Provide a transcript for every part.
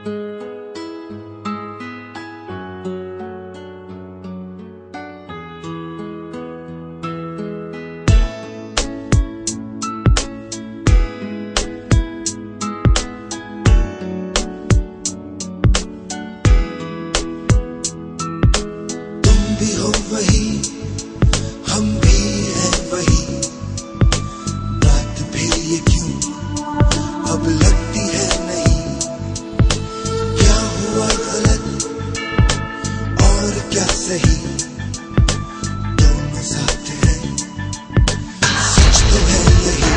भी हो वही, हम भी हैं वही, बात फिर ये क्यों अब लगती है नहीं। क्या हुआ गलत और क्या सही, दोनों साथ हैं, सच तो है यही।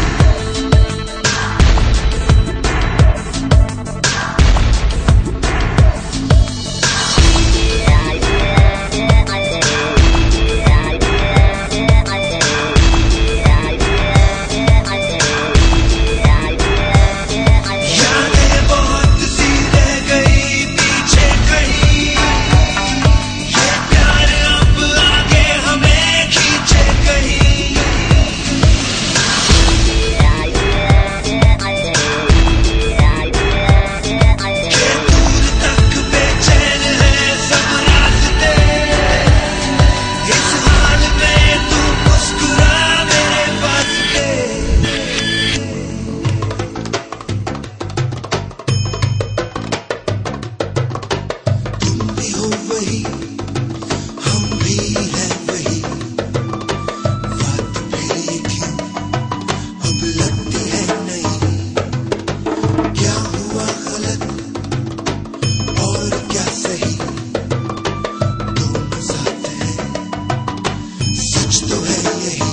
वही, हम भी हैं वही, बात फिर ये क्यों अब लगती है नहीं। क्या हुआ गलत और क्या सही, दोनों साथ हैं, सच तो है यही।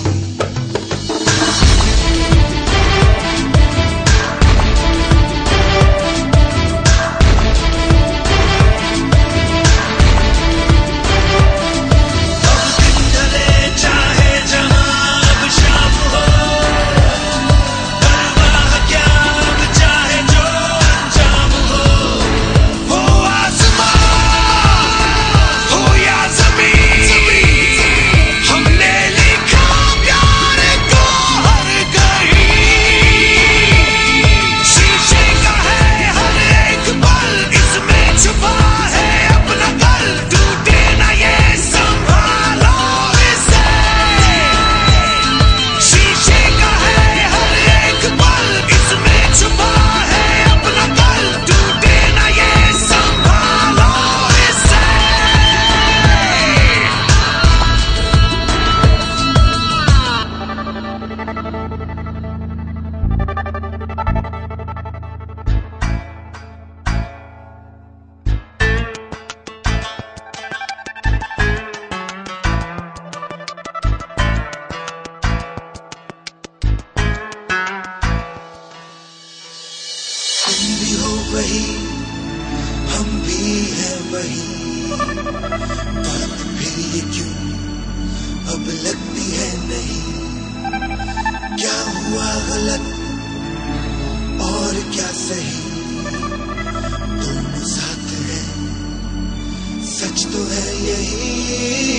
तुम भी हो वही, हम भी हैं वही, बात फिर ये क्यों अब लगती है नहीं। क्या हुआ गलत और क्या सही, दोनों साथ हैं, सच तो है यही।